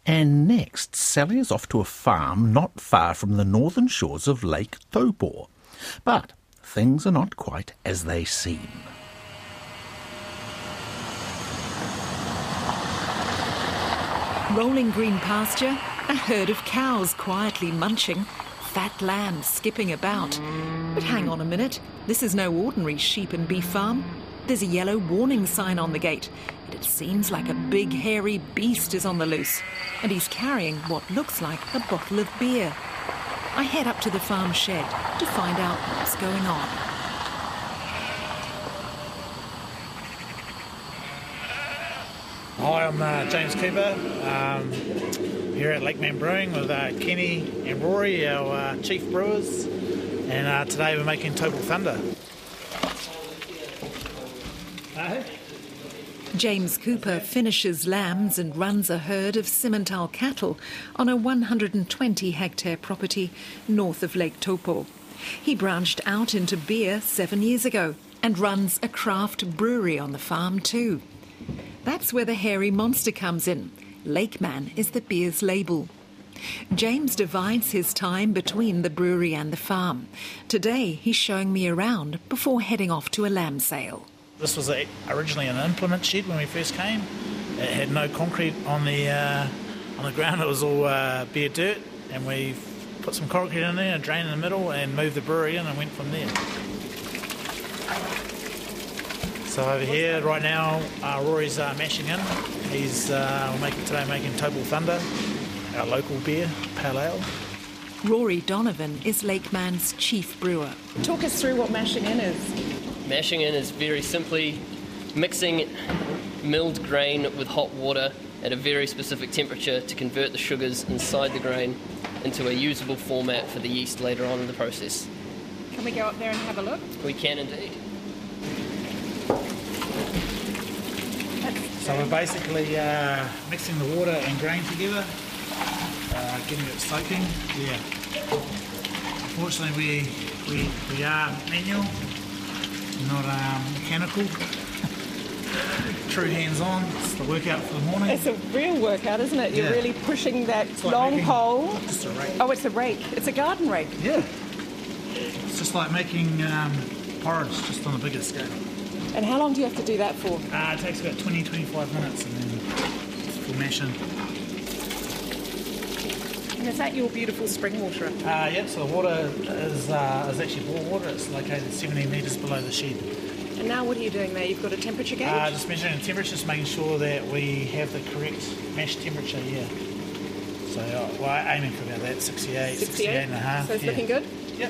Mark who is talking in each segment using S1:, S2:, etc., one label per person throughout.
S1: And next, Sally is off to a farm not far from the northern shores of Lake Taupo. But things are not quite as they seem.
S2: Rolling green pasture, a herd of cows quietly munching, fat lambs skipping about. But hang on a minute, this is no ordinary sheep and beef farm. There's a yellow warning sign on the gate, and it seems like a big hairy beast is on the loose, and he's carrying what looks like a bottle of beer. I head up to the farm shed to find out what's going on.
S3: Hi, I'm James Cooper, here at Lakeman Brewing with Kenny and Rory, our chief brewers, and today we're making Taupo Thunder.
S2: James Cooper finishes lambs and runs a herd of Simmental cattle on a 120-hectare property north of Lake Taupo. He branched out into beer 7 years ago and runs a craft brewery on the farm too. That's where the hairy monster comes in. Lakeman is the beer's label. James divides his time between the brewery and the farm. Today he's showing me around before heading off to a lamb sale.
S3: This was originally an implement shed when we first came. It had no concrete on the ground. It was all bare dirt, and we put some concrete in there, a drain in the middle, and moved the brewery in and went from there. So over here right now, Rory's mashing in. He's making Taupo Thunder, our local beer, pale ale.
S2: Rory Donovan is Lakeman's chief brewer.
S4: Talk us through what mashing in is.
S5: Mashing in is very simply mixing milled grain with hot water at a very specific temperature to convert the sugars inside the grain into a usable format for the yeast later on in the process.
S4: Can we go up there and have a look?
S5: We can indeed.
S3: So we're basically mixing the water and grain together, getting it soaking. Yeah. Unfortunately, we are manual, not mechanical. True hands-on. It's the workout for the morning.
S4: It's a real workout, isn't it? You're really pushing that
S3: like
S4: long pole.
S3: Just a rake.
S4: Oh, it's a rake. It's a garden rake.
S3: Yeah. It's just like making porridge, just on a bigger scale.
S4: And how long do you have to do that for?
S3: It takes about 20-25 minutes, and then full mashing.
S4: And is that your beautiful spring water?
S3: Yeah, so the water is actually bore water. It's located 70 metres below the shed.
S4: And now what are you doing there? You've got a temperature gauge?
S3: Just measuring the temperature, just making sure that we have the correct mash temperature, yeah. So we're aiming for about that, 68 and a half.
S4: So it's looking good?
S3: Yep.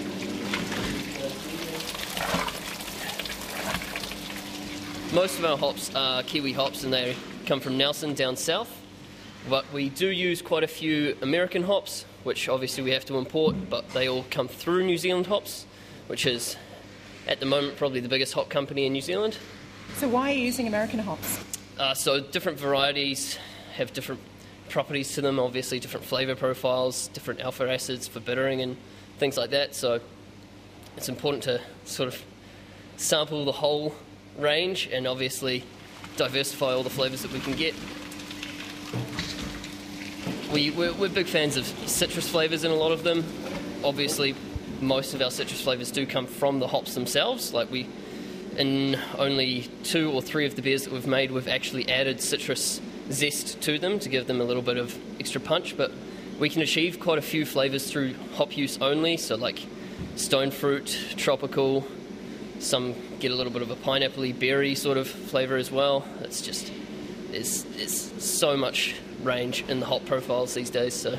S5: Most of our hops are Kiwi hops, and they come from Nelson down south. But we do use quite a few American hops, which obviously we have to import, but they all come through New Zealand Hops, which is, at the moment, probably the biggest hop company in New Zealand.
S4: So why are you using American hops?
S5: So different varieties have different properties to them, obviously different flavour profiles, different alpha acids for bittering and things like that. So it's important to sort of sample the whole range and obviously diversify all the flavours that we can get. We're big fans of citrus flavours in a lot of them. Obviously, most of our citrus flavours do come from the hops themselves. In only 2 or 3 of the beers that we've made, we've actually added citrus zest to them to give them a little bit of extra punch. But we can achieve quite a few flavours through hop use only. So like stone fruit, tropical. Some get a little bit of a pineapple-y, berry sort of flavour as well. It's just, there's so much range in the hop profiles these days. So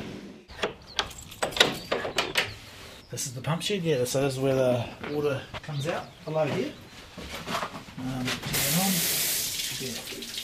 S3: this is the pump shed, yeah, so this is where the water comes out, below here. Turn it on. Yeah.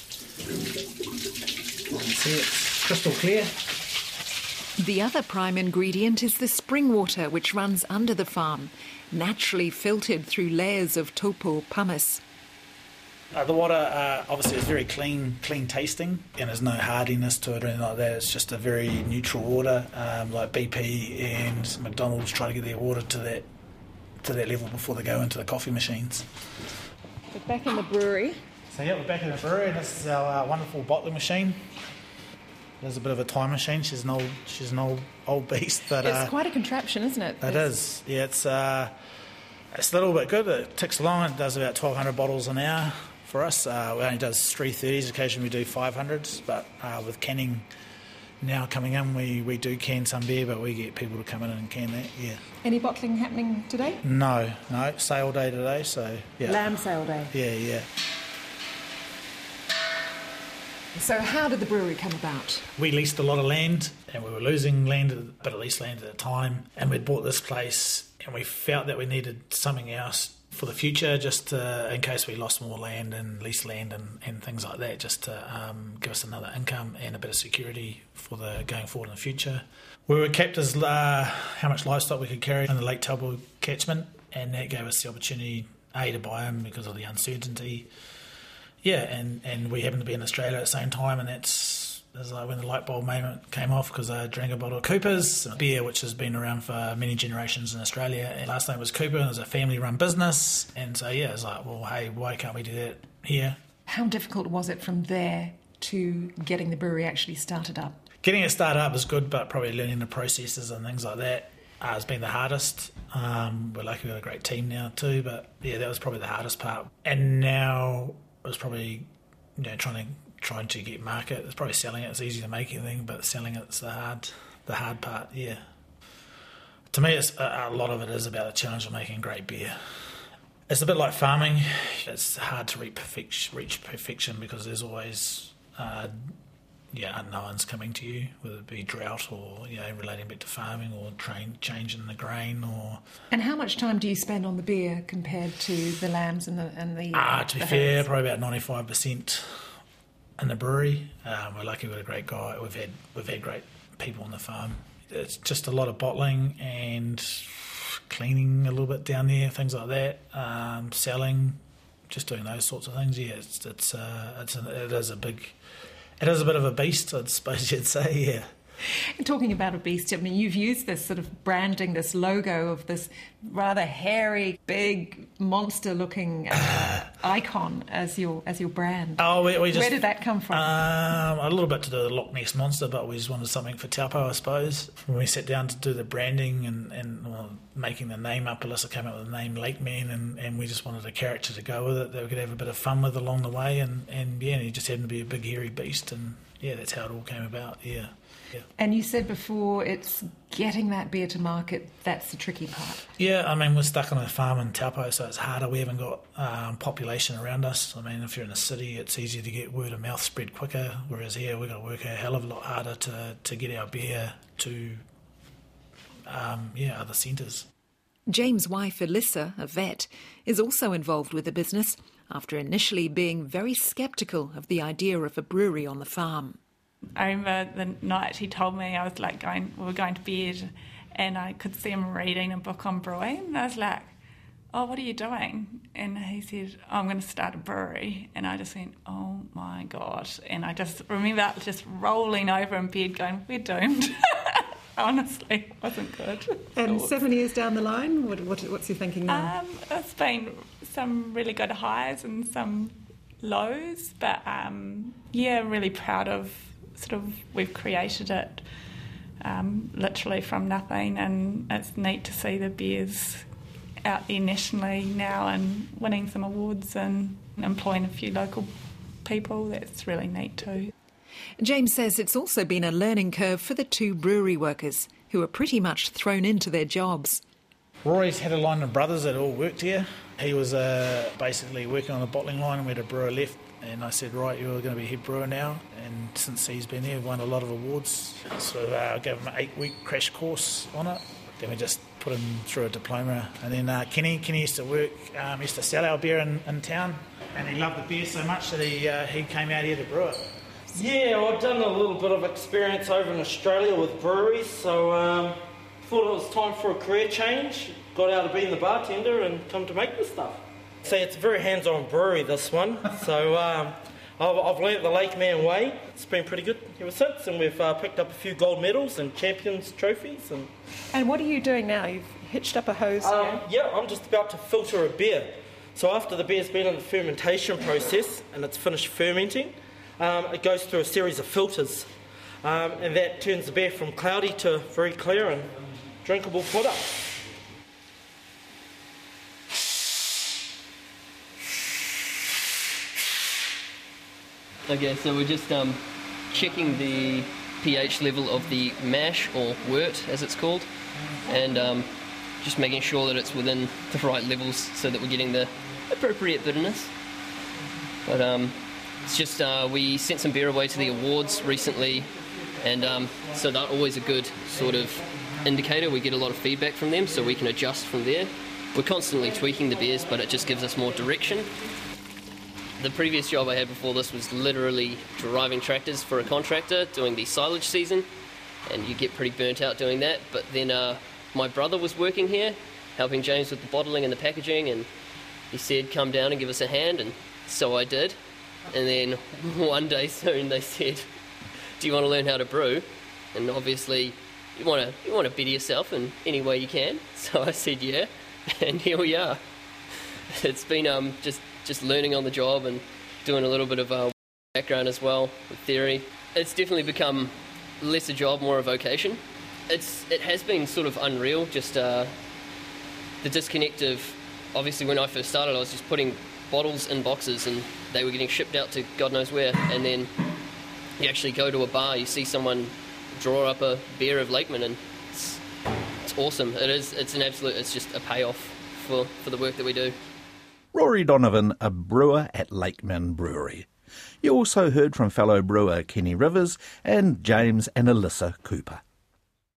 S3: You can see it's crystal clear.
S2: The other prime ingredient is the spring water, which runs under the farm, naturally filtered through layers of taupo pumice.
S3: The water obviously is very clean tasting, and there's no hardiness to it or anything like that. It's just a very neutral water, like BP and McDonald's try to get their water to that level before they go into the coffee machines.
S4: We're back in the brewery.
S3: So yeah, we're back in the brewery, and this is our wonderful bottling machine. There's a bit of a time machine. She's an old beast, but
S4: It's quite a contraption, isn't it?
S3: it is. Yeah, it's a little bit good. It ticks along. It does about 1,200 bottles an hour for us. It only does 330s. Occasionally we do 500s, but with canning now coming in, we do can some beer, but we get people to come in and can that. Yeah.
S4: Any bottling happening today?
S3: No, sale day today. So yeah.
S4: Lamb sale day.
S3: Yeah.
S2: So how did the brewery come about?
S3: We leased a lot of land, and we were losing land, but at least land at the time. And we'd bought this place, and we felt that we needed something else for the future, just in case we lost more land and leased land and things like that, just to give us another income and a bit of security for the going forward in the future. We were capped as how much livestock we could carry in the Lake Taupo catchment, and that gave us the opportunity, A, to buy them because of the uncertainty. Yeah, and we happened to be in Australia at the same time, and that's like when the light bulb moment came off, because I drank a bottle of Cooper's, a beer which has been around for many generations in Australia. And last name was Cooper, and it was a family-run business. And so, yeah, it was like, well, hey, why can't we do that here?
S2: How difficult was it from there to getting the brewery actually started up?
S3: Getting it started up was good, but probably learning the processes and things like that has been the hardest. We're lucky we've got a great team now too, but yeah, that was probably the hardest part. And now it was probably, trying to get market. It's probably selling it. It's easy to make anything, but selling it's the hard part. Yeah. To me, it's a lot of it is about the challenge of making great beer. It's a bit like farming. It's hard to reach perfection because there's always unknowns coming to you, whether it be drought or relating back to farming or change in the grain or.
S2: And how much time do you spend on the beer compared to the lambs and the?
S3: To be fair, probably about 95% in the brewery. We're lucky with a great guy. We've had great people on the farm. It's just a lot of bottling and cleaning a little bit down there, things like that. Selling, just doing those sorts of things. Yeah, it is a bit of a beast, I suppose you'd say. Yeah.
S2: And talking about a beast, I mean, you've used this sort of branding, this logo of this rather hairy, big, monster-looking icon as your brand.
S3: Oh, we just,
S2: where did that come from?
S3: A little bit to do with the Loch Ness Monster, but we just wanted something for Taupo, I suppose. When we sat down to do the branding and making the name up, Alyssa came up with the name Lakeman, and we just wanted a character to go with it that we could have a bit of fun with along the way, and he just happened to be a big, hairy beast, and yeah, that's how it all came about, yeah.
S2: And you said before, it's getting that beer to market, that's the tricky part.
S3: Yeah, I mean, we're stuck on a farm in Taupo, so it's harder. We haven't got population around us. I mean, if you're in a city, it's easier to get word of mouth spread quicker, whereas here we've got to work a hell of a lot harder to get our beer to other centres.
S2: James' wife, Alyssa, a vet, is also involved with the business after initially being very sceptical of the idea of a brewery on the farm.
S6: I remember the night he told me, I was like we were going to bed, and I could see him reading a book on brewing, and I was like, oh, what are you doing? And he said, oh, I'm going to start a brewery. And I just went, oh my God. And I just remember just rolling over in bed going, we're doomed. Honestly, it wasn't good.
S4: And 7 years down the line, what's your thinking now?
S6: It's been some really good highs and some lows, but really proud of we've created it literally from nothing, and it's neat to see the beers out there nationally now and winning some awards and employing a few local people. That's really neat too.
S2: James says it's also been a learning curve for the two brewery workers who are pretty much thrown into their jobs.
S3: Rory's had a line of brothers that all worked here. He was basically working on a bottling line, and we had a brewer left. And I said, right, you're going to be head brewer now. And since he's been here, won a lot of awards. So I gave him an 8-week crash course on it. Then we just put him through a diploma. And then Kenny used to work, used to sell our beer in town. And he loved the beer so much that he came out here to brew it.
S7: Yeah, I've done a little bit of experience over in Australia with breweries. So thought it was time for a career change. Got out of being the bartender and come to make this stuff. So it's a very hands-on brewery, this one. So I've learnt the Lakeman way. It's been pretty good ever since, and we've picked up a few gold medals and champions trophies.
S4: And what are you doing now? You've hitched up a hose here?
S7: Yeah, I'm just about to filter a beer. So after the beer's been in the fermentation process and it's finished fermenting, it goes through a series of filters. and that turns the beer from cloudy to very clear and drinkable product.
S5: Okay, so we're just checking the pH level of the mash, or wort as it's called, and just making sure that it's within the right levels so that we're getting the appropriate bitterness. But it's just we sent some beer away to the awards recently, and so that's always a good sort of indicator. We get a lot of feedback from them, so we can adjust from there. We're constantly tweaking the beers, but it just gives us more direction. The previous job I had before this was literally driving tractors for a contractor doing the silage season, and you get pretty burnt out doing that. But then my brother was working here, helping James with the bottling and the packaging, and he said, come down and give us a hand, and so I did. And then one day soon they said, do you want to learn how to brew? And obviously you want to better yourself in any way you can. So I said yeah, and here we are. It's been just learning on the job and doing a little bit of background as well with theory. It's definitely become less a job, more a vocation. It has been sort of unreal, just the disconnect of, obviously when I first started I was just putting bottles in boxes and they were getting shipped out to God knows where, and then you actually go to a bar, you see someone draw up a beer of Lakeman, and it's awesome. It's just a payoff for the work that we do.
S1: Rory Donovan, a brewer at Lakeman Brewery. You also heard from fellow brewer Kenny Rivers and James and Alyssa Cooper.